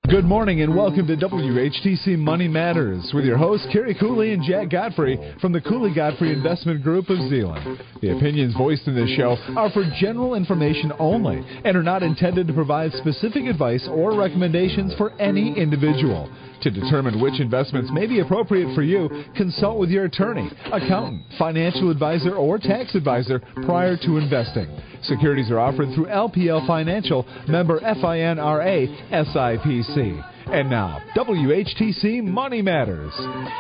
Good morning and welcome to WHTC Money Matters with your hosts Kerry Cooley and Jack Godfrey from the Cooley Godfrey Investment Group of Zeeland. The opinions voiced in this show are for general information only and are not intended to provide specific advice or recommendations for any individual. To determine which investments may be appropriate for you, consult with your attorney, accountant, financial advisor, or tax advisor prior to investing. Securities are offered through LPL Financial, member FINRA, SIPC. And now, WHTC Money Matters.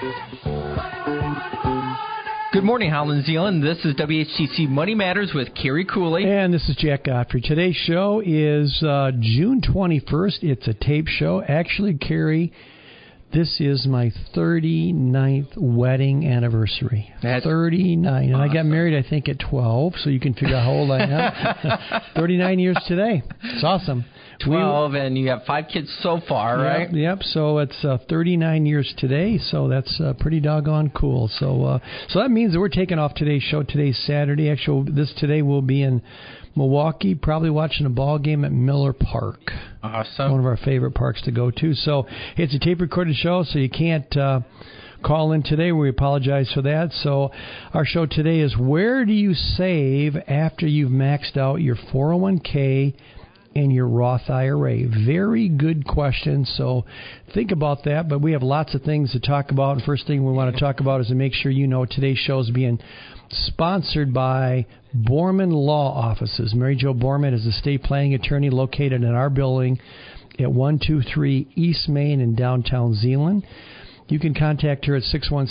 Good morning, Holland, Zeeland. This is WHTC Money Matters with Kerry Cooley. And this is Jack Godfrey. Today's show is June 21st. It's a tape show. Actually, Kerry, this is my 39th wedding anniversary. That's 39. And awesome. I got married, I think, at 12, so you can figure out how old I am. 39 years today. It's awesome. 12, and you have 5 kids so far, right? Yep. So it's 39 years today, so that's pretty doggone cool. So that means that we're taking off today's show. Today's Saturday. Actually, today we'll be in Milwaukee, probably watching a ball game at Miller Park. Awesome. One of our favorite parks to go to. So it's a tape-recorded show, so you can't call in today. We apologize for that. So our show today is, where do you save after you've maxed out your 401k and your Roth IRA? Very good question, so think about that. But we have lots of things to talk about. And first thing we want to talk about is to make sure you know today's show is being sponsored by Borman Law Offices. Mary Jo Borman is a estate planning attorney located in our building at 123 East Main in downtown Zeeland. You can contact her at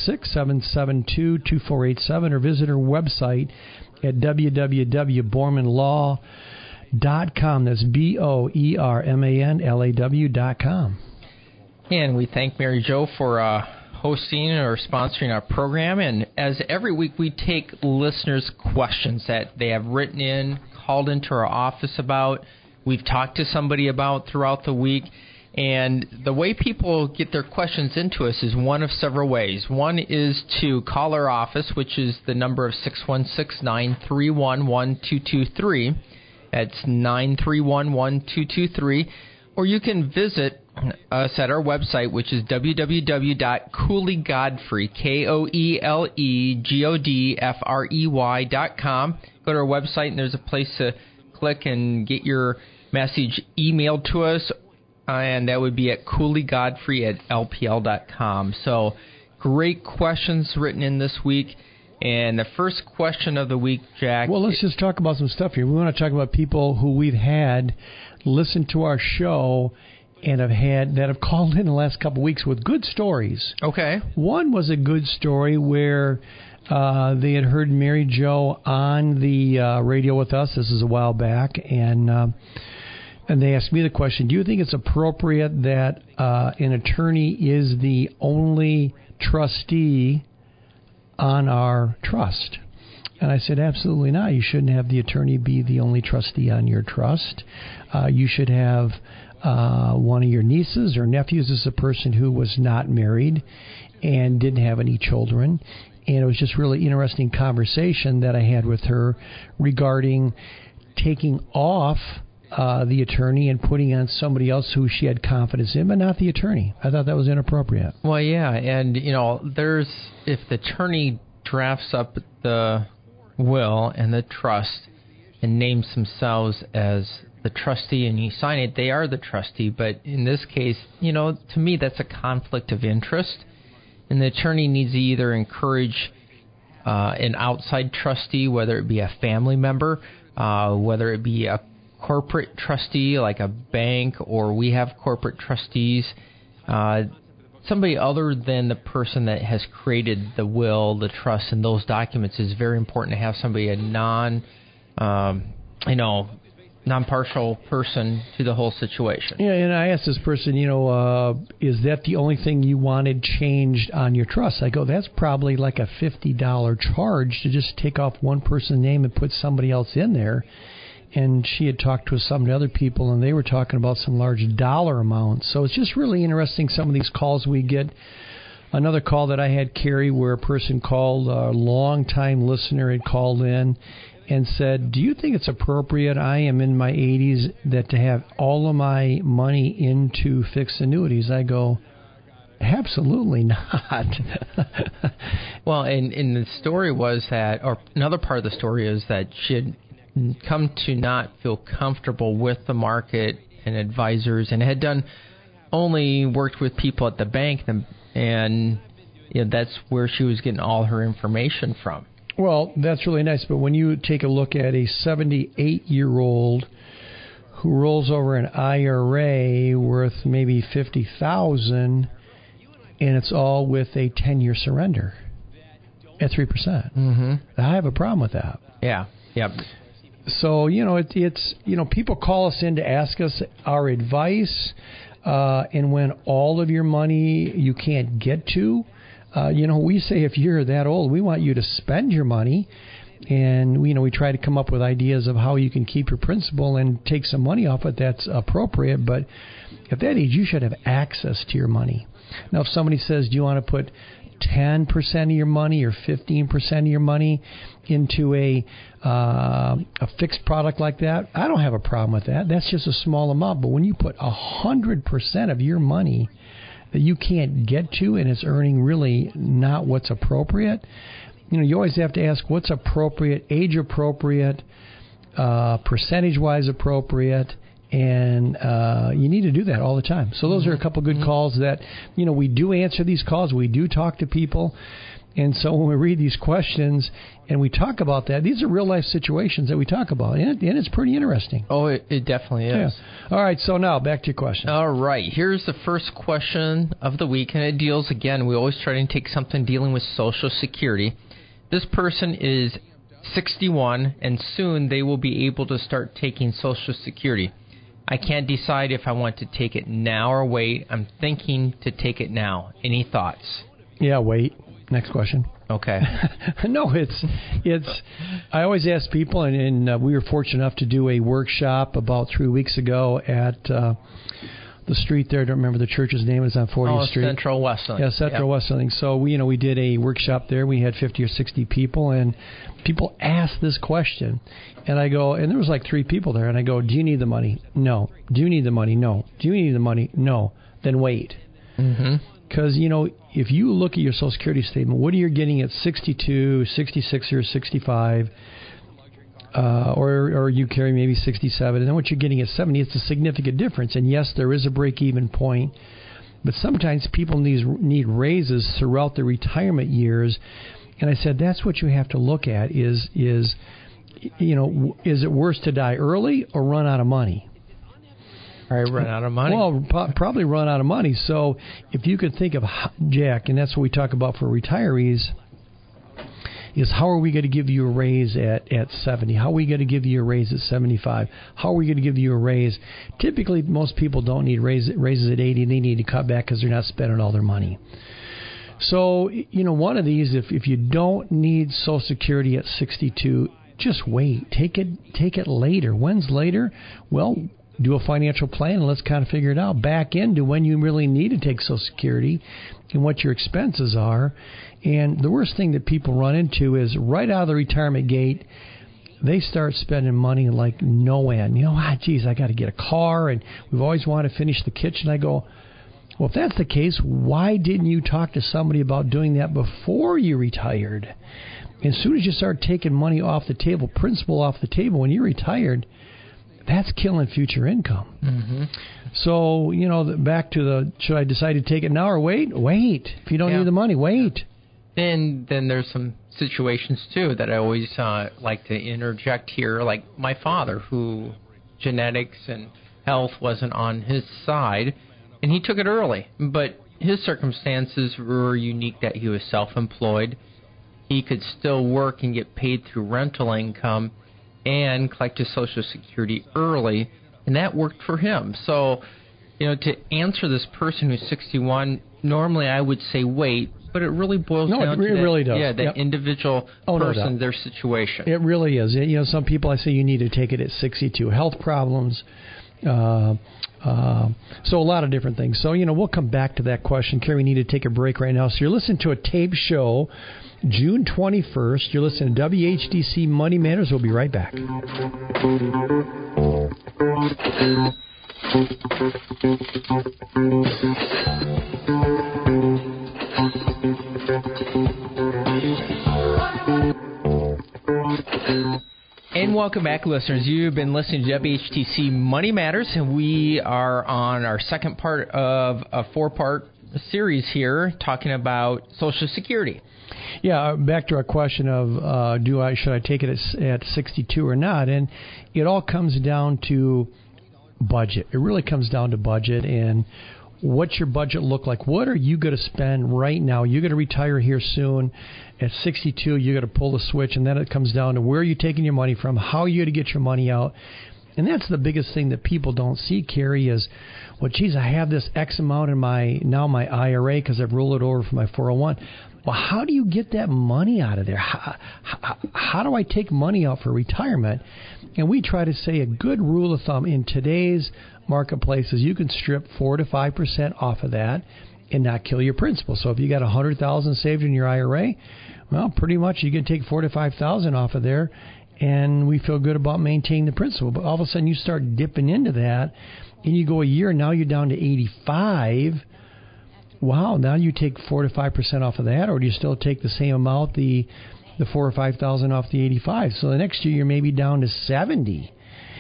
616-772-2487 or visit her website at www.bormanlaw.com. That's BOERMANLAW.com. And we thank Mary Jo for hosting or sponsoring our program. And as every week, we take listeners' questions that they have written in, called into our office about, we've talked to somebody about throughout the week. And the way people get their questions into us is one of several ways. One is to call our office, which is the number of 616-931-1223. That's 931-1223. Or you can visit us at our website, which is www.cooleygodfrey, KOELEGODFREY.com. Go to our website, and there's a place to click and get your message emailed to us, and that would be at cooleygodfrey@lpl.com. So great questions written in this week. And the first question of the week, Jack. Well, let's just talk about some stuff here. We want to talk about people who we've had listen to our show and have called in the last couple of weeks with good stories. Okay. One was a good story where they had heard Mary Jo on the radio with us. This is a while back, and they asked me the question, do you think it's appropriate that an attorney is the only trustee on our trust? And I said, absolutely not. You shouldn't have the attorney be the only trustee on your trust. You should have one of your nieces or nephews as a person who was not married and didn't have any children. And it was just really interesting conversation that I had with her regarding taking off the attorney and putting on somebody else who she had confidence in, but not the attorney. I thought that was inappropriate. Well, yeah, and, if the attorney drafts up the will and the trust and names themselves as the trustee and you sign it, they are the trustee. But in this case, to me, that's a conflict of interest. And the attorney needs to either encourage an outside trustee, whether it be a family member, whether it be a corporate trustee like a bank, or we have corporate trustees, somebody other than the person that has created the will, the trust, and those documents. Is very important to have somebody, a non-partial person to the whole situation. Yeah, and I asked this person, is that the only thing you wanted changed on your trust? I go, that's probably like a $50 charge to just take off one person's name and put somebody else in there. And she had talked to some other people, and they were talking about some large dollar amounts. So it's just really interesting, some of these calls we get. Another call that I had, Kerry, where a person called, a long-time listener had called in, and said, do you think it's appropriate, I am in my 80s, that to have all of my money into fixed annuities? I go, absolutely not. Well, and the story was that, or another part of the story is that she had come to not feel comfortable with the market and advisors, and had only worked with people at the bank, and that's where she was getting all her information from. Well, that's really nice, but when you take a look at a 78-year-old who rolls over an IRA worth maybe $50,000, and it's all with a 10-year surrender at 3%. Mm-hmm. I have a problem with that. Yeah. Yep. So, it's people call us in to ask us our advice, and when all of your money you can't get to, we say if you're that old, we want you to spend your money, and we try to come up with ideas of how you can keep your principal and take some money off it that's appropriate. But at that age, you should have access to your money. Now, if somebody says, do you want to put 10% of your money or 15% of your money into a fixed product like that, I don't have a problem with that. That's just a small amount. But when you put 100% of your money that you can't get to and it's earning really not what's appropriate, you always have to ask what's appropriate, age appropriate, percentage-wise appropriate, and you need to do that all the time. So those are a couple good calls that, we do answer these calls. We do talk to people. And so when we read these questions and we talk about that, these are real-life situations that we talk about, and it's pretty interesting. Oh, it definitely is. Yeah. All right, so now back to your question. All right, here's the first question of the week, and it deals, again, we always try to take something dealing with Social Security. This person is 61, and soon they will be able to start taking Social Security. I can't decide if I want to take it now or wait. I'm thinking to take it now. Any thoughts? Yeah, wait. Next question. Okay. No, it's. I always ask people, and we were fortunate enough to do a workshop about 3 weeks ago at the street there. I don't remember the church's name. It's on 40th Street. Central Wesleyan. Yeah, Central Wesleyan. So we did a workshop there. We had 50 or 60 people, and people asked this question, and I go, and there was like 3 people there, and I go, do you need the money? No. Do you need the money? No. Do you need the money? No. Then wait. Mm-hmm. Because, if you look at your Social Security statement, what are you getting at 62, 66, or 65, or you carry maybe 67, and then what you're getting at 70, it's a significant difference. And yes, there is a break-even point, but sometimes people need raises throughout the retirement years. And I said, that's what you have to look at is it worse to die early or run out of money? All right, run out of money. Well, probably run out of money. So if you could think of, Jack, and that's what we talk about for retirees, is how are we going to give you a raise at 70? How are we going to give you a raise at 75? How are we going to give you a raise? Typically, most people don't need raises at 80. They need to cut back because they're not spending all their money. So, one of these, if you don't need Social Security at 62, just wait. Take it later. When's later? Well, do a financial plan and let's kind of figure it out. Back into when you really need to take Social Security and what your expenses are. And the worst thing that people run into is right out of the retirement gate, they start spending money like no end. Geez, I got to get a car, and we've always wanted to finish the kitchen. I go, well, if that's the case, why didn't you talk to somebody about doing that before you retired? As soon as you start taking money off the table, principal off the table, when you're retired, that's killing future income. Mm-hmm. So, back to should I decide to take it now or wait? Wait. If you don't need the money, wait. Then there's some situations, too, that I always like to interject here, like my father, who genetics and health wasn't on his side, and he took it early. But his circumstances were unique that he was self-employed. He could still work and get paid through rental income and collect his Social Security early, and that worked for him. So, to answer this person who's 61, normally I would say wait, but it really boils down to really does. Yeah, the individual person, their situation. It really is. Some people I say you need to take it at 62. Health problems, So a lot of different things. So, we'll come back to that question. Carrie, we need to take a break right now. So you're listening to a tape show, June 21st. You're listening to WHTC Money Matters. We'll be right back. And welcome back, listeners. You've been listening to WHTC Money Matters, and we are on our second part of a four-part series here talking about Social Security. Yeah, back to our question of should I take it at 62 or not? And it all comes down to budget. It really comes down to budget and what's your budget look like? What are you going to spend right now? You're going to retire here soon. At 62, you got to pull the switch, and then it comes down to where are you taking your money from, how are you going to get your money out. And that's the biggest thing that people don't see, Carrie, is, well, geez, I have this X amount in my IRA because I've rolled it over for my 401. Well, how do you get that money out of there? How do I take money out for retirement? And we try to say a good rule of thumb in today's marketplace is you can strip 4 to 5% off of that and not kill your principal. So if you got $100,000 saved in your IRA, well, pretty much you can take 4 to 5,000 off of there, and we feel good about maintaining the principal. But all of a sudden you start dipping into that, and you go a year, and now you're down to 85. Wow, now you take 4 to 5% off of that, or do you still take the same amount, the 4 or 5,000 off the 85? So the next year you're maybe down to 70.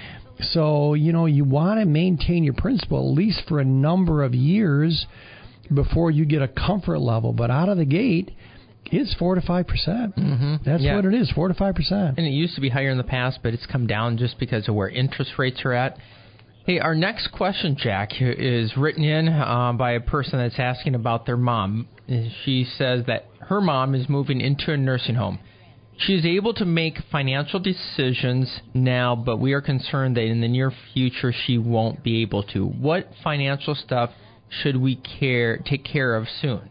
So, you want to maintain your principal at least for a number of years before you get a comfort level. But out of the gate, it's 4 to 5%. Mm-hmm. That's what it is, 4 to 5%. And it used to be higher in the past, but it's come down just because of where interest rates are at. Hey, our next question, Jack, is written in by a person that's asking about their mom. She says that her mom is moving into a nursing home. She is able to make financial decisions now, but we are concerned that in the near future she won't be able to. What financial stuff should we take care of soon?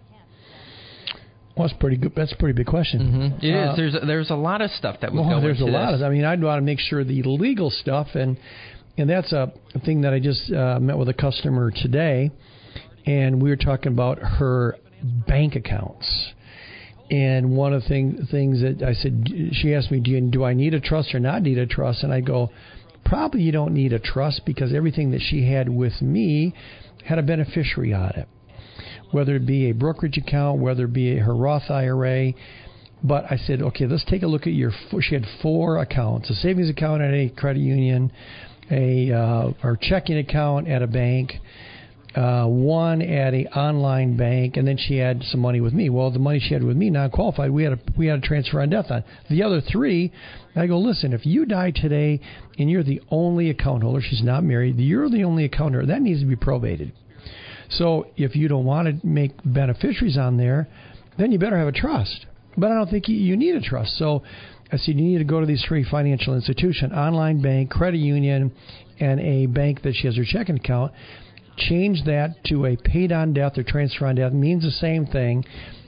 Well, that's pretty good. That's a pretty big question. Mm-hmm. It is. There's a lot of stuff that would go into this. There's a lot of. I mean, I'd want to make sure the legal stuff, and that's a thing that I just met with a customer today, and we were talking about her bank accounts. And one of the things that I said, she asked me, do I need a trust or not need a trust? And I go, probably you don't need a trust because everything that she had with me had a beneficiary on it, whether it be a brokerage account, whether it be her Roth IRA. But I said, okay, let's take a look at she had 4 accounts, a savings account at a credit union, her checking account at a bank, one at a online bank, and then she had some money with me. Well, the money she had with me, non-qualified, we had a transfer on death on. The other 3, I go, listen, if you die today and you're the only account holder, she's not married, you're the only account holder, that needs to be probated. So if you don't want to make beneficiaries on there, then you better have a trust. But I don't think you need a trust. So I said you need to go to these 3 financial institutions, online bank, credit union, and a bank that she has her checking account. Change that to a paid on death or transfer on death. Means the same thing.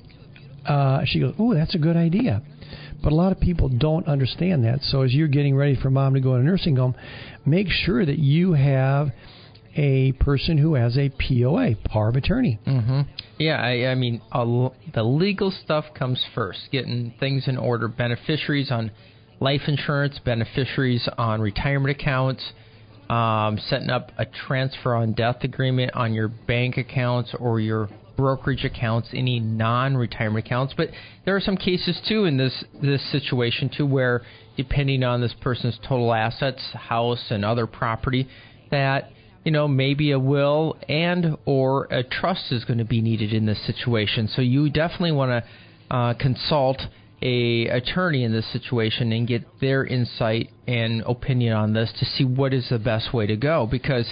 She goes, ooh, that's a good idea. But a lot of people don't understand that. So as you're getting ready for mom to go to a nursing home, make sure that you have a person who has a POA, power of attorney. Mm-hmm. Yeah, I mean, the legal stuff comes first. Getting things in order. Beneficiaries on life insurance, beneficiaries on retirement accounts, setting up a transfer on death agreement on your bank accounts or your brokerage accounts, any non-retirement accounts. But there are some cases, too, in this situation, too, where depending on this person's total assets, house and other property, that, maybe a will and or a trust is going to be needed in this situation. So you definitely want to consult a attorney in this situation and get their insight and opinion on this to see what is the best way to go, because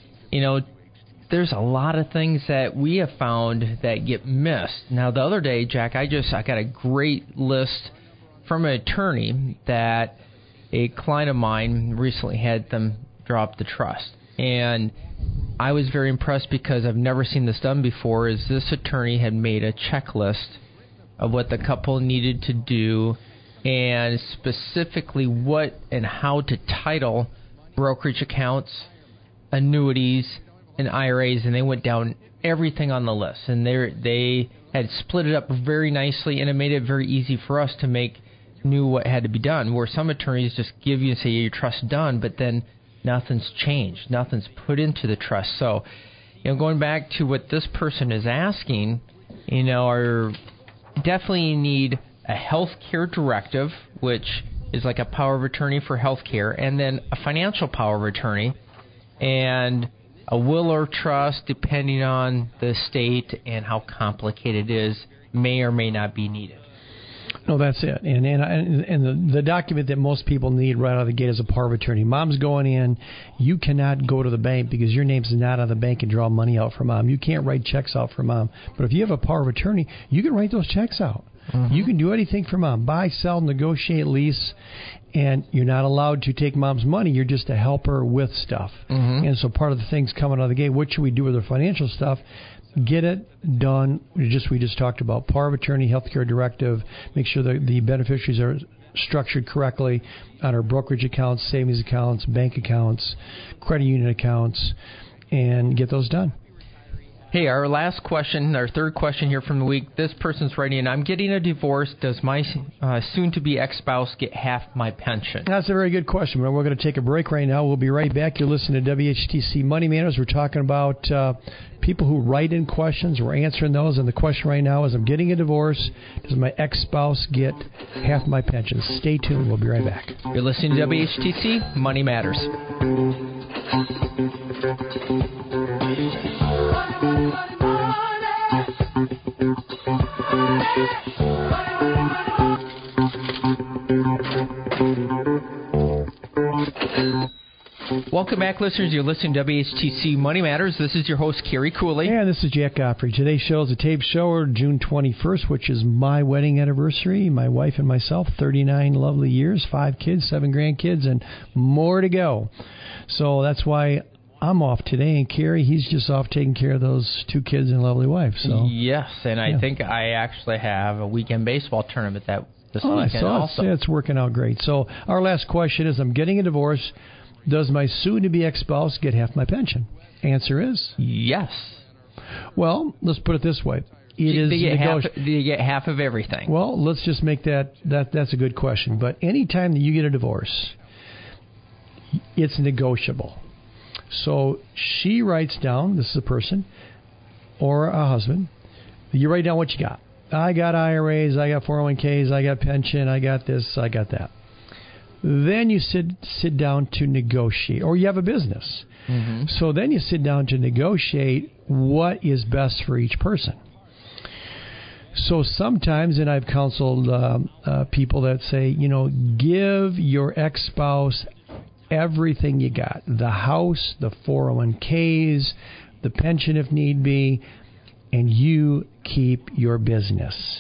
there's a lot of things that we have found that get missed. Now the other day, Jack, I got a great list from an attorney that a client of mine recently had them drop the trust, and I was very impressed because I've never seen this done before. Is this attorney had made a checklist of what the couple needed to do, and specifically what and how to title brokerage accounts, annuities and IRAs, and they went down everything on the list. And they had split it up very nicely, and it made it very easy for us to knew what had to be done, where some attorneys just give you and say your trust's done, but then nothing's changed. Nothing's put into the trust. So, going back to what this person is asking, definitely need a health care directive, which is like a power of attorney for health care, and then a financial power of attorney, and a will or trust, depending on the state and how complicated it is, may or may not be needed. No, that's it. And the document that most people need right out of the gate is a power of attorney. Mom's going in. You cannot go to the bank because your name's not on the bank and draw money out for Mom. You can't write checks out for Mom. But if you have a power of attorney, you can write those checks out. Mm-hmm. You can do anything for Mom. Buy, sell, negotiate, lease. And you're not allowed to take Mom's money. You're just to help her with stuff. Mm-hmm. And so part of the things coming out of the gate, what should we do with our financial stuff? Get it done. We just talked about power of attorney, healthcare directive. Make sure that the beneficiaries are structured correctly on our brokerage accounts, savings accounts, bank accounts, credit union accounts, and get those done. Hey, our last question, our third question here from the week. This person's writing in, I'm getting a divorce. Does my soon-to-be ex-spouse get half my pension? That's a very good question. We're going to take a break right now. We'll be right back. You're listening to WHTC Money Matters. We're talking about people who write in questions. We're answering those. And the question right now is, I'm getting a divorce. Does my ex-spouse get half my pension? Stay tuned. We'll be right back. You're listening to WHTC Money Matters. Welcome back, listeners. You're listening to WHTC Money Matters. This is your host, Kerry Cooley. And this is Jack Godfrey. Today's show is a tape show, June 21st, which is my wedding anniversary. My wife and myself, 39 lovely years, 5 kids, 7 grandkids, and more to go. So that's why I'm off today, and Kerry, he's just off taking care of those 2 kids and a lovely wife. So yes, and I think I actually have a weekend baseball tournament this weekend also. It's working out great. So our last question is, I'm getting a divorce. Does my soon-to-be ex-spouse get half my pension? Answer is yes. Well, let's put it this way. Do you get half of everything? Well, let's just make that's a good question. But anytime that you get a divorce, it's negotiable. So she writes down, this is a person or a husband, you write down what you got. I got IRAs, I got 401ks, I got pension, I got this, I got that. Then you sit down to negotiate, or you have a business. Mm-hmm. So then you sit down to negotiate what is best for each person. So sometimes, and I've counseled people that say, give your ex-spouse everything you got. The house, the 401ks, the pension if need be, and you keep your business.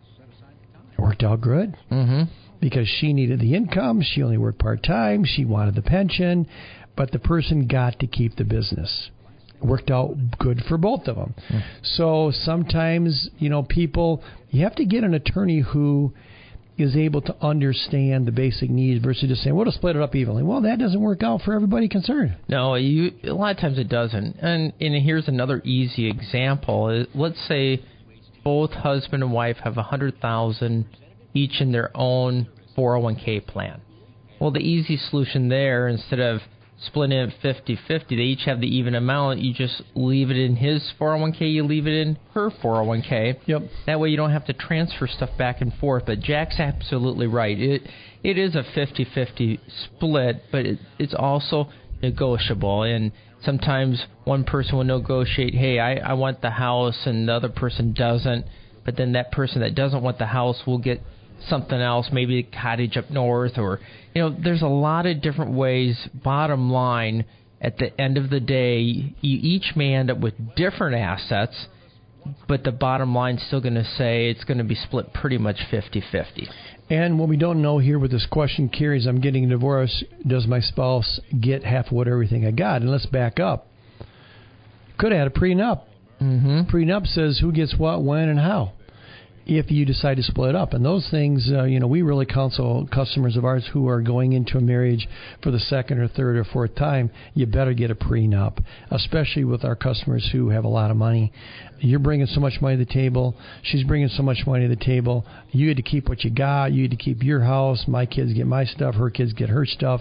It worked out good. Mm-hmm. Because she needed the income, she only worked part-time, she wanted the pension, but the person got to keep the business. It worked out good for both of them. Mm. So sometimes, people, you have to get an attorney who is able to understand the basic needs versus just saying, we'll split it up evenly. Well, that doesn't work out for everybody concerned. No, a lot of times it doesn't. And here's another easy example. Let's say both husband and wife have $100,000 each in their own 401k plan. Well, the easy solution there, instead of splitting it 50-50, they each have the even amount. You just leave it in his 401k, you leave it in her 401k. Yep. That way you don't have to transfer stuff back and forth. But Jack's absolutely right. It is a 50-50 split, but it's also negotiable. And sometimes one person will negotiate, hey, I want the house, and the other person doesn't. But then that person that doesn't want the house will get something else, maybe a cottage up north, or there's a lot of different ways. Bottom line, at the end of the day, you each may end up with different assets, but the bottom line's still going to say it's going to be split pretty much 50-50. And what we don't know here with this question, Kerry, is I'm getting a divorce. Does my spouse get half of everything I got? And let's back up. Could have had a prenup. Mm-hmm. Prenup says who gets what, when, and how. if you decide to split up. And those things, we really counsel customers of ours who are going into a marriage for the second or third or fourth time, you better get a prenup, especially with our customers who have a lot of money. You're bringing so much money to the table. She's bringing so much money to the table. You had to keep what you got. You had to keep your house. My kids get my stuff. Her kids get her stuff.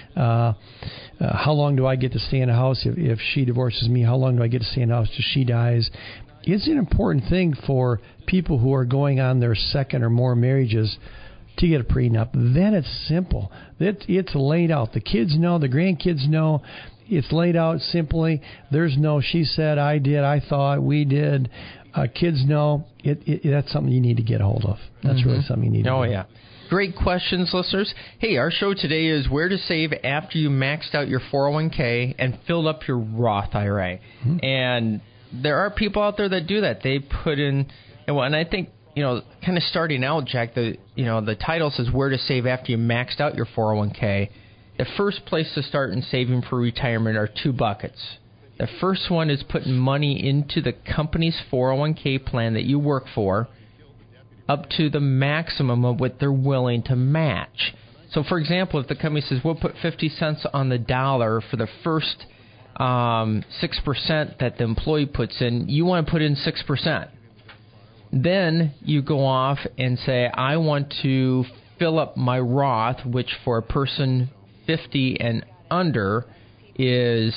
How long do I get to stay in a house if she divorces me? How long do I get to stay in a house till she dies? It's an important thing for people who are going on their second or more marriages to get a prenup. Then it's simple. It's laid out. The kids know. The grandkids know. It's laid out simply. There's no she said, I did, I thought, we did. Kids know. That's something you need to get a hold of. That's really something you need to do. Oh, yeah. Great questions, listeners. Hey, our show today is where to save after you maxed out your 401k and filled up your Roth IRA. Mm-hmm. And there are people out there that do that. They put in, and I think, kind of starting out, Jack, the title says where to save after you maxed out your 401k. The first place to start in saving for retirement are two buckets. The first one is putting money into the company's 401k plan that you work for up to the maximum of what they're willing to match. So, for example, if the company says we'll put 50 cents on the dollar for the first 6% that the employee puts in, you want to put in 6%. Then you go off and say, I want to fill up my Roth, which for a person 50 and under is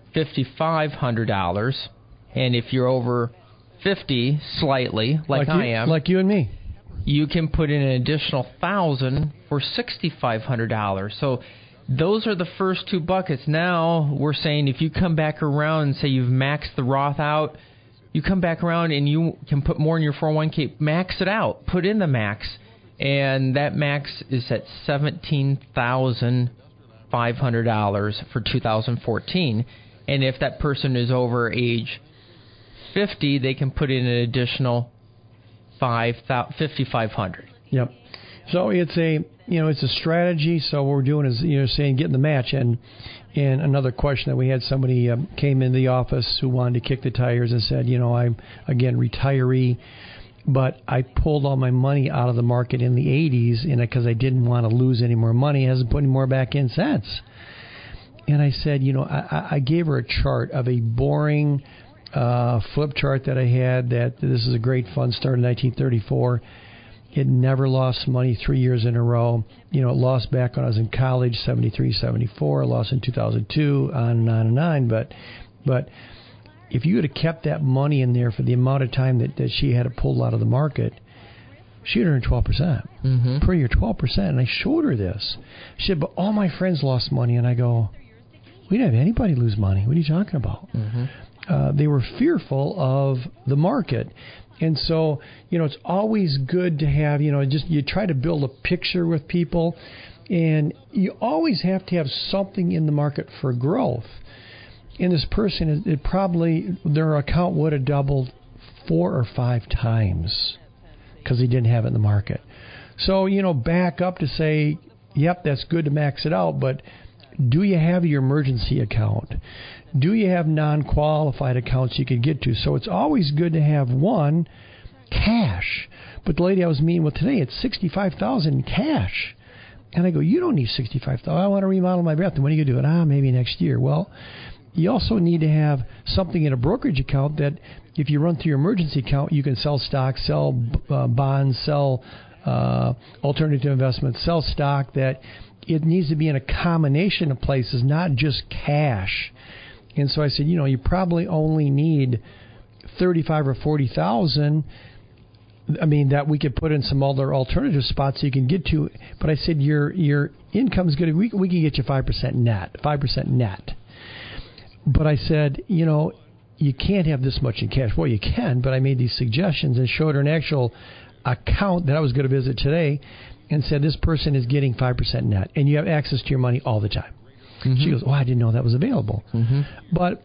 $5,500. And if you're over 50 slightly, like I am. Like you and me. You can put in an additional $1,000 for $6,500. So those are the first two buckets. Now we're saying if you come back around and say you've maxed the Roth out, you come back around and you can put more in your 401k, max it out, put in the max, and that max is at $17,500 for 2014. And if that person is over age 50, they can put in an additional $5,500. Yep. So it's a strategy. So what we're doing is saying getting the match. And another question that we had, somebody came in the office who wanted to kick the tires and said, I'm again retiree, but I pulled all my money out of the market in the 80s because I didn't want to lose any more money. It hasn't put any more back in since. And I said, I gave her a chart of a boring flip chart that I had, that this is a great fund, started in 1934. It never lost money 3 years in a row. It lost back when I was in college, 73, 74, lost in 2002, on and on and on. But if you would have kept that money in there for the amount of time that she had it pulled out of the market, she would earn 12% per year, 12%. And I showed her this. She said, but all my friends lost money. And I go, we didn't have anybody lose money. What are you talking about? They were fearful of the market. And so, it's always good to have, you try to build a picture with people, and you always have to have something in the market for growth. And this person, their account would have doubled 4 or 5 times because he didn't have it in the market. So, back up to say, yep, that's good to max it out, but do you have your emergency account? Do you have non-qualified accounts you could get to? So it's always good to have one, cash. But the lady I was meeting with today, it's $65,000 in cash. And I go, you don't need $65,000. I want to remodel my bathroom. When are you going to do it? Maybe next year. Well, you also need to have something in a brokerage account that if you run through your emergency account, you can sell stocks, sell bonds, sell alternative investments, sell stock. That it needs to be in a combination of places, not just cash. And so I said, you probably only need $35,000 or $40,000. I mean, that we could put in some other alternative spots you can get to. But I said, your income is good. We can get you 5% net, 5% net. But I said, you can't have this much in cash. Well, you can, but I made these suggestions and showed her an actual account that I was going to visit today and said, this person is getting 5% net, and you have access to your money all the time. She goes, I didn't know that was available. But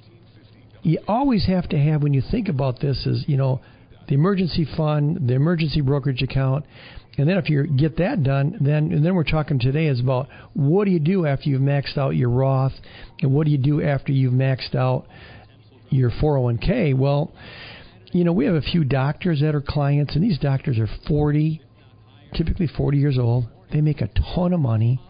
you always have to have, when you think about this, is, the emergency fund, the emergency brokerage account, and then if you get that done, then we're talking today is about what do you do after you've maxed out your Roth, and what do you do after you've maxed out your 401k? Well, we have a few doctors that are clients, and these doctors are typically 40 years old. They make a ton of money,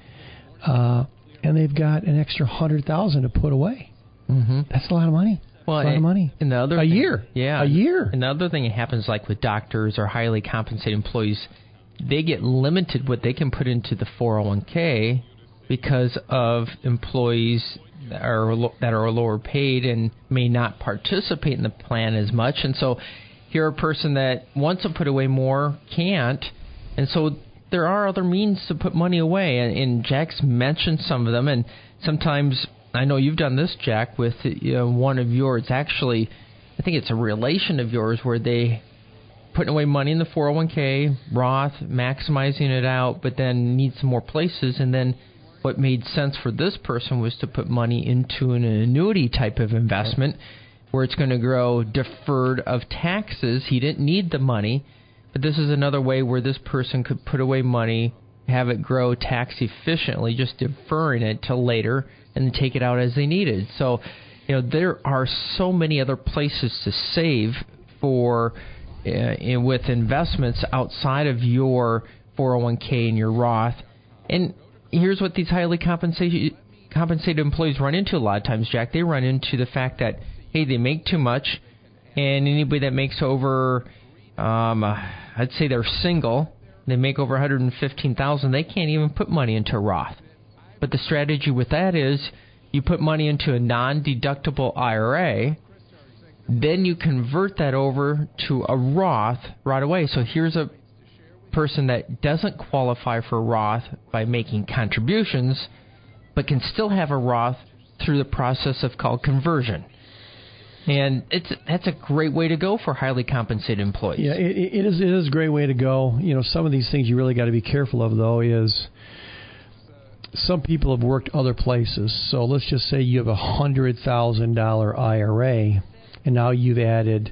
and they've got an extra $100,000 to put away. Mm-hmm. That's a lot of money. Well, a lot of money. And the other a year. Yeah. A year. And the other thing that happens, like with doctors or highly compensated employees, they get limited what they can put into the 401k because of employees that are lower paid and may not participate in the plan as much. And so here a person that wants to put away more can't. And so there are other means to put money away. And Jack's mentioned some of them. And sometimes, I know you've done this, Jack, with one of yours. Actually, I think it's a relation of yours where they putting away money in the 401k, Roth, maximizing it out, but then need some more places. And then what made sense for this person was to put money into an annuity type of investment where it's going to grow deferred of taxes. He didn't need the money, but this is another way where this person could put away money, have it grow tax efficiently, just deferring it till later, and then take it out as they needed. So, there are so many other places to save for with investments outside of your 401k and your Roth. And here's what these highly compensated employees run into a lot of times, Jack. They run into the fact that, hey, they make too much, and anybody that makes over, I'd say they're single, they make over $115,000, they can't even put money into Roth. But the strategy with that is you put money into a non-deductible IRA, then you convert that over to a Roth right away. So here's a person that doesn't qualify for Roth by making contributions, but can still have a Roth through the process of called conversion. And that's a great way to go for highly compensated employees. Yeah, it is a great way to go. Some of these things you really got to be careful of, though, is some people have worked other places. So let's just say you have a $100,000 IRA, and now you've added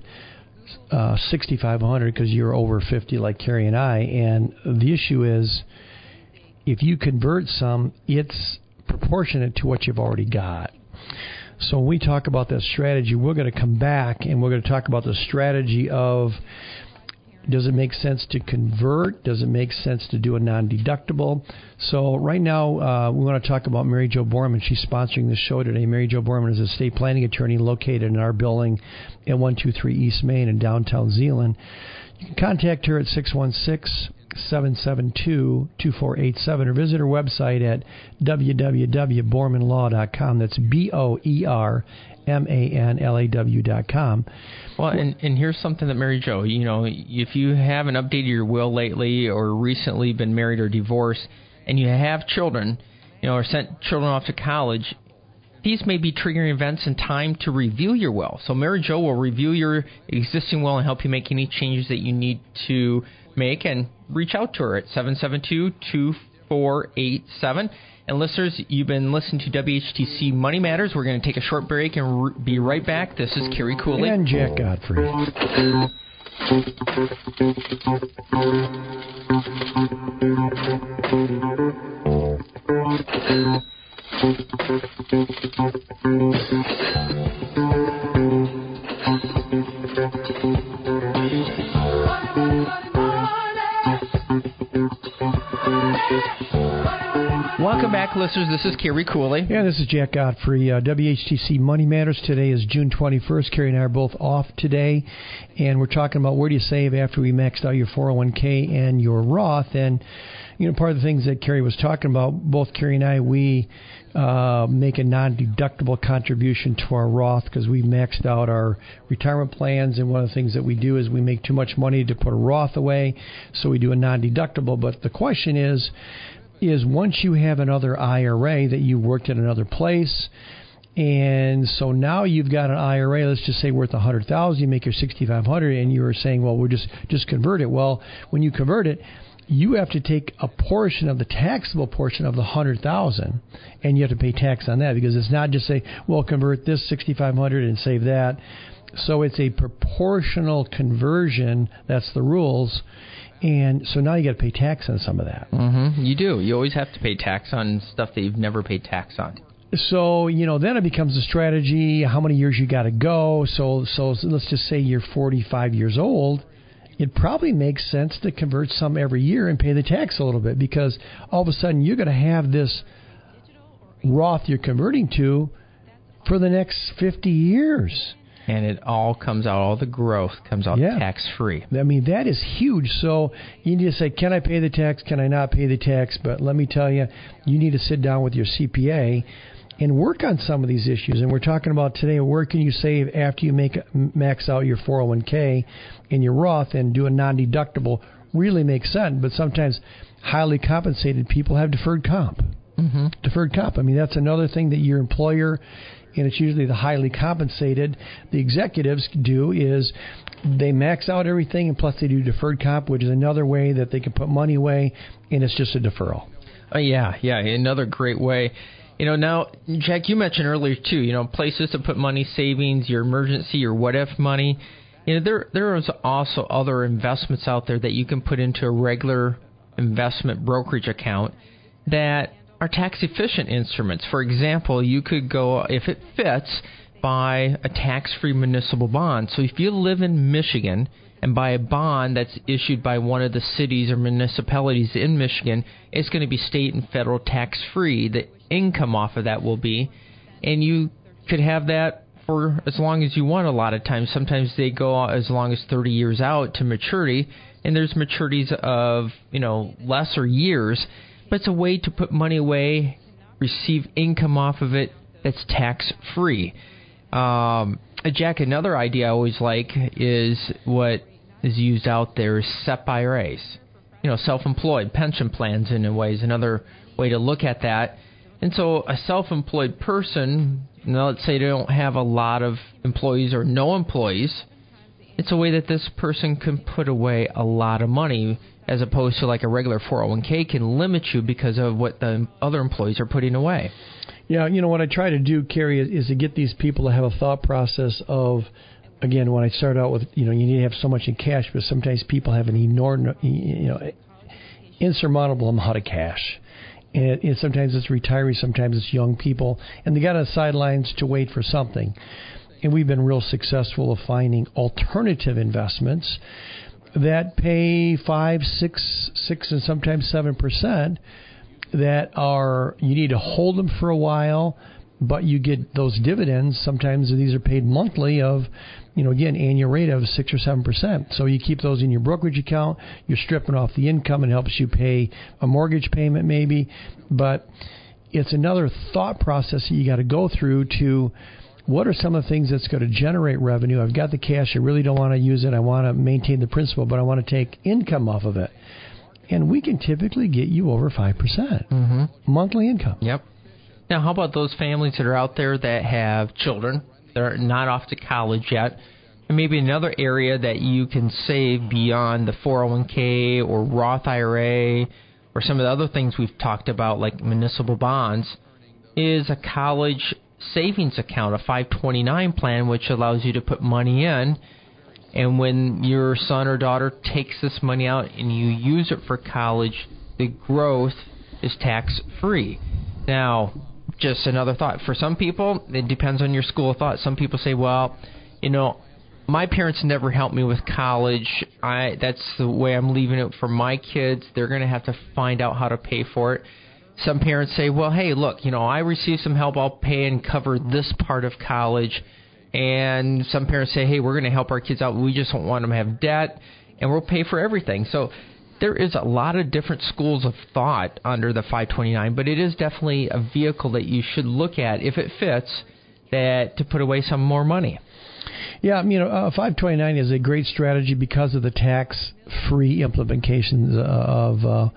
$6,500 because you're over 50 like Carrie and I. And the issue is if you convert some, it's proportionate to what you've already got. So when we talk about that strategy, we're going to come back and we're going to talk about the strategy of, does it make sense to convert? Does it make sense to do a non-deductible? So right now, we want to talk about Mary Jo Borman. She's sponsoring the show today. Mary Jo Borman is a estate planning attorney located in our building at 123 East Main in downtown Zeeland. You can contact her at 616-772-2487 or visit her website at www.bormanlaw.com. That's BOERMANLAW.com. Well, and here's something that Mary Jo, if you haven't updated your will lately or recently been married or divorced and you have children, or sent children off to college, these may be triggering events in time to review your will. So Mary Jo will review your existing will and help you make any changes that you need to make, and reach out to her at 772-2487. And listeners, you've been listening to WHTC Money Matters. We're going to take a short break and be right back. This is Kerry Cooley. And Jack Godfrey. Welcome back, listeners. This is Kerry Cooley. Yeah, this is Jack Godfrey. WHTC Money Matters. Today is June 21st. Kerry and I are both off today, and we're talking about where do you save after we maxed out your 401k and your Roth. And, part of the things that Kerry was talking about, both Kerry and I, we make a non-deductible contribution to our Roth because we maxed out our retirement plans, and one of the things that we do is we make too much money to put a Roth away, so we do a non-deductible. But the question is once you have another IRA that you worked at another place, and so now you've got an IRA, let's just say worth $100,000, you make your $6,500, and you were saying, well, we're just convert it. Well, when you convert it, you have to take a portion of the taxable portion of the $100,000, and you have to pay tax on that, because it's not just say, well, convert this $6,500 and save that. So it's a proportional conversion. That's the rules. And so now you got to pay tax on some of that. Mm-hmm. You do. You always have to pay tax on stuff that you've never paid tax on. So, then it becomes a strategy, how many years you got to go. So let's just say you're 45 years old. It probably makes sense to convert some every year and pay the tax a little bit, because all of a sudden you're going to have this Roth you're converting to for the next 50 years. And it all comes out, all the growth comes out tax-free. I mean, that is huge. So you need to say, can I pay the tax? Can I not pay the tax? But let me tell you, you need to sit down with your CPA and work on some of these issues. And we're talking about today, where can you save after you max out your 401k and your Roth and do a non-deductible? Really makes sense. But sometimes highly compensated people have deferred comp. Mm-hmm. Deferred comp. I mean, that's another thing that your employer, and it's usually the highly compensated, the executives do, is they max out everything, and plus they do deferred comp, which is another way that they can put money away, and it's just a deferral. Yeah, another great way. Now, Jack, you mentioned earlier, too, places to put money, savings, your emergency, your what-if money. There is also other investments out there that you can put into a regular investment brokerage account that are tax-efficient instruments. For example, you could go, if it fits, buy a tax-free municipal bond. So if you live in Michigan and buy a bond that's issued by one of the cities or municipalities in Michigan, it's going to be state and federal tax-free. The income off of that will be, and you could have that for as long as you want. A lot of times, sometimes they go as long as 30 years out to maturity, and there's maturities of lesser years, but it's a way to put money away, receive income off of it that's tax-free. Jack, another idea I always like is what is used out there is SEP IRAs. Self-employed pension plans in a way is another way to look at that. And so a self-employed person, let's say they don't have a lot of employees or no employees, it's a way that this person can put away a lot of money, as opposed to like a regular 401k can limit you because of what the other employees are putting away. Yeah, what I try to do, Kerry, is to get these people to have a thought process of, again, when I start out with, you need to have so much in cash, but sometimes people have an enormous, insurmountable amount of cash. And sometimes it's retirees, sometimes it's young people, and they got on the sidelines to wait for something. And we've been real successful of finding alternative investments that pay 5, 6, and sometimes 7%. That are, you need to hold them for a while, but you get those dividends. Sometimes these are paid monthly of, again, annual rate of 6 or 7%. So you keep those in your brokerage account. You're stripping off the income and helps you pay a mortgage payment maybe. But it's another thought process that you got to go through to, what are some of the things that's going to generate revenue? I've got the cash. I really don't want to use it. I want to maintain the principal, but I want to take income off of it. And we can typically get you over 5% monthly income. Yep. Now, how about those families that are out there that have children that are not off to college yet? And maybe another area that you can save beyond the 401k or Roth IRA or some of the other things we've talked about, like municipal bonds, is a college savings account, a 529 plan, which allows you to put money in. And when your son or daughter takes this money out and you use it for college, the growth is tax-free. Now, just another thought. For some people, it depends on your school of thought. Some people say, well, my parents never helped me with college. That's the way I'm leaving it for my kids. They're going to have to find out how to pay for it. Some parents say, well, hey, look, I received some help. I'll pay and cover this part of college. And some parents say, hey, we're going to help our kids out. We just don't want them to have debt, and we'll pay for everything. So there is a lot of different schools of thought under the 529, but it is definitely a vehicle that you should look at, if it fits, that to put away some more money. Yeah, 529 is a great strategy because of the tax-free implications of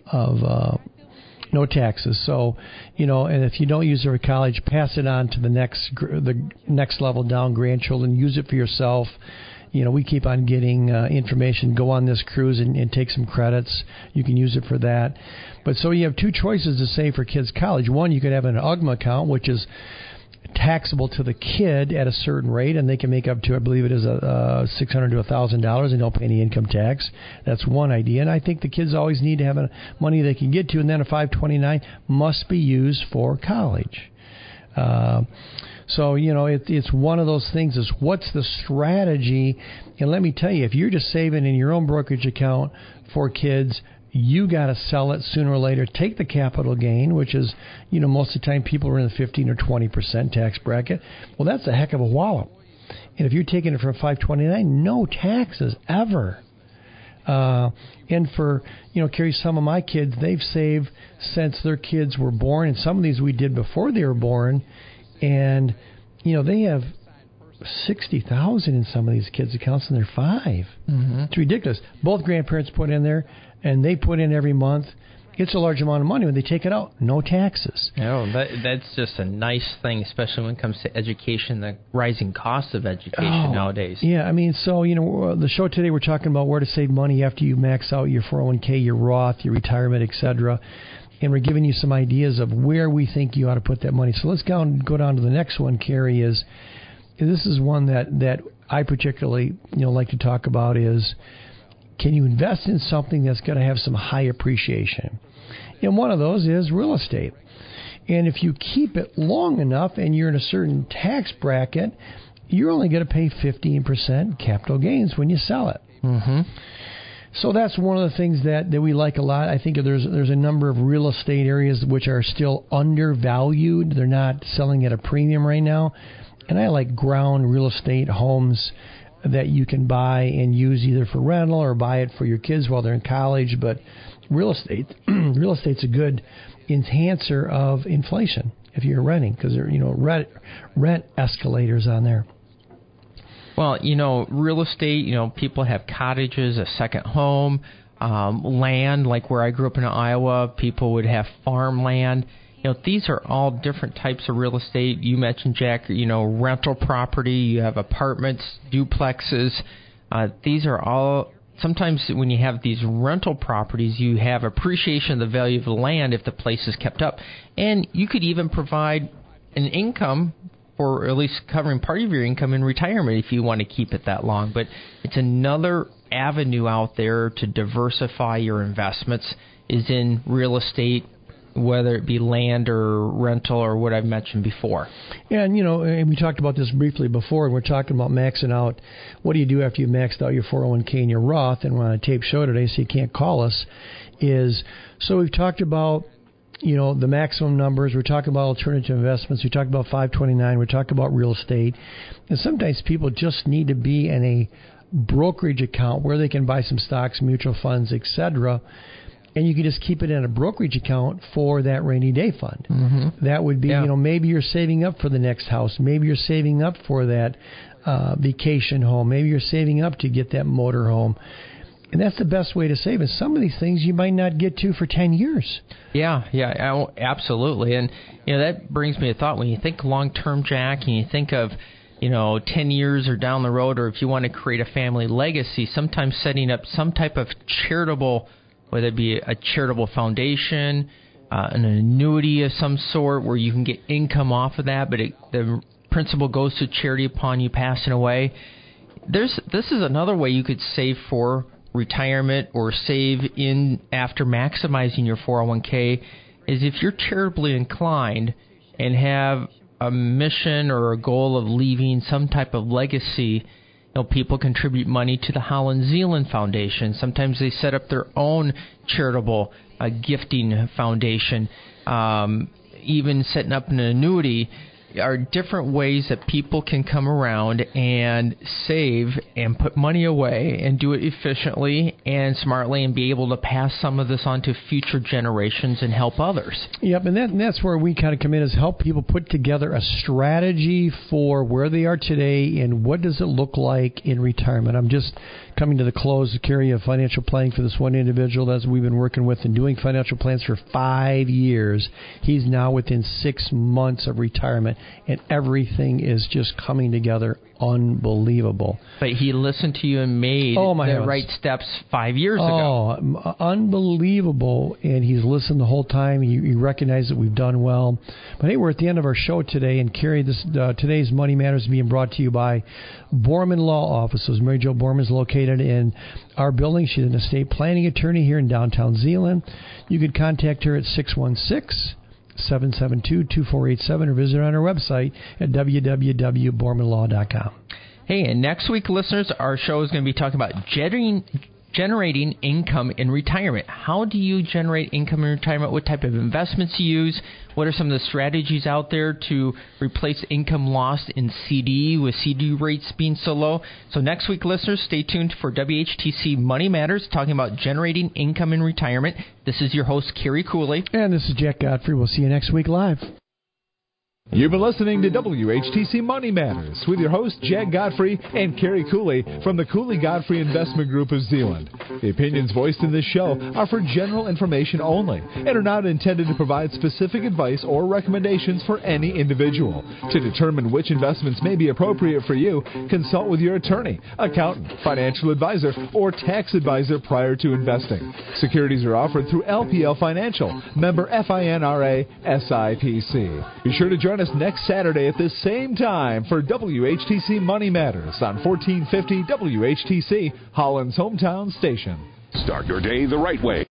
no taxes. So, and if you don't use it for college, pass it on to the next level down, grandchildren. Use it for yourself. We keep on getting information. Go on this cruise and take some credits. You can use it for that. But so you have two choices to save for kids' college. One, you could have an UGMA account, which is taxable to the kid at a certain rate, and they can make up to, I believe it is $600 to $1,000, and don't pay any income tax. That's one idea, and I think the kids always need to have money they can get to, and then a 529 must be used for college. So, it's one of those things is what's the strategy? And let me tell you, if you're just saving in your own brokerage account for kids, you got to sell it sooner or later. Take the capital gain, which is, most of the time people are in the 15 or 20% tax bracket. Well, that's a heck of a wallop. And if you're taking it from 529, no taxes ever. And for, Carrie, some of my kids, they've saved since their kids were born. And some of these we did before they were born. And, they have $60,000 in some of these kids' accounts, and they're 5. Mm-hmm. It's ridiculous. Both grandparents put in there, and they put in every month. It's a large amount of money when they take it out. No taxes. No, that's just a nice thing, especially when it comes to education, the rising cost of education nowadays. Yeah, so, the show today we're talking about where to save money after you max out your 401k, your Roth, your retirement, etc. And we're giving you some ideas of where we think you ought to put that money. So let's go down to the next one, Carrie, this is one that I particularly like to talk about is, can you invest in something that's going to have some high appreciation? And one of those is real estate. And if you keep it long enough and you're in a certain tax bracket, you're only going to pay 15% capital gains when you sell it. Mm-hmm. So that's one of the things that we like a lot. I think there's a number of real estate areas which are still undervalued. They're not selling at a premium right now. And I like ground real estate homes that you can buy and use either for rental or buy it for your kids while they're in college. But real estate's a good enhancer of inflation if you're renting, because there are rent escalators on there. Well, real estate, people have cottages, a second home, land, like where I grew up in Iowa, people would have farmland. These are all different types of real estate. You mentioned, Jack, rental property, you have apartments, duplexes. These are all, sometimes when you have these rental properties, you have appreciation of the value of the land if the place is kept up. And you could even provide an income, or at least covering part of your income in retirement if you want to keep it that long. But it's another avenue out there to diversify your investments is in real estate, whether it be land or rental or what I've mentioned before. Yeah, and we talked about this briefly before, and we're talking about maxing out. What do you do after you've maxed out your 401k and your Roth? And we're on a tape show today, so you can't call us. So we've talked about the maximum numbers. We're talking about alternative investments. We talked about 529. We're talking about real estate. And sometimes people just need to be in a brokerage account where they can buy some stocks, mutual funds, etc. And you can just keep it in a brokerage account for that rainy day fund. Mm-hmm. That would be, maybe you're saving up for the next house. Maybe you're saving up for that vacation home. Maybe you're saving up to get that motor home. And that's the best way to save. And some of these things you might not get to for 10 years. Yeah, absolutely. And, that brings me a thought. When you think long-term, Jack, and you think of, 10 years or down the road, or if you want to create a family legacy, sometimes setting up some type of charitable, whether it be a charitable foundation, an annuity of some sort where you can get income off of that, but the principal goes to charity upon you passing away. This is another way you could save for retirement or save in after maximizing your 401k, is if you're charitably inclined and have a mission or a goal of leaving some type of legacy. People contribute money to the Holland Zealand Foundation. Sometimes they set up their own charitable gifting foundation. Even setting up an annuity are different ways that people can come around and save and put money away and do it efficiently and smartly and be able to pass some of this on to future generations and help others. Yep, and that's where we kind of come in, is help people put together a strategy for where they are today and what does it look like in retirement. I'm just coming to the close of Carrie of financial planning for this one individual that we've been working with and doing financial plans for 5 years. He's now within 6 months of retirement, and everything is just coming together unbelievable. But he listened to you and made the right steps 5 years ago. Oh, unbelievable. And he's listened the whole time. He recognized that we've done well. But hey, we're at the end of our show today, and Carrie, today's Money Matters is being brought to you by Borman Law Offices. Mary Jo Borman is located in our building. She's an estate planning attorney here in downtown Zeeland. You could contact her at 616 772-2487 or visit on our website at www.bormanlaw.com. Hey, and next week, listeners, our show is going to be talking about generating income in retirement. How do you generate income in retirement? What type of investments you use? What are some of the strategies out there to replace income lost in CD with CD rates being so low? So next week, listeners, stay tuned for WHTC Money Matters, talking about generating income in retirement. This is your host, Kerry Cooley. And this is Jack Godfrey. We'll see you next week live. You've been listening to WHTC Money Matters with your hosts Jack Godfrey and Kerry Cooley from the Cooley Godfrey Investment Group of Zeeland. The opinions voiced in this show are for general information only and are not intended to provide specific advice or recommendations for any individual. To determine which investments may be appropriate for you, consult with your attorney, accountant, financial advisor, or tax advisor prior to investing. Securities are offered through LPL Financial, member FINRA SIPC. Be sure to join us next Saturday at this same time for WHTC Money Matters on 1450 WHTC, Holland's hometown station. Start your day the right way.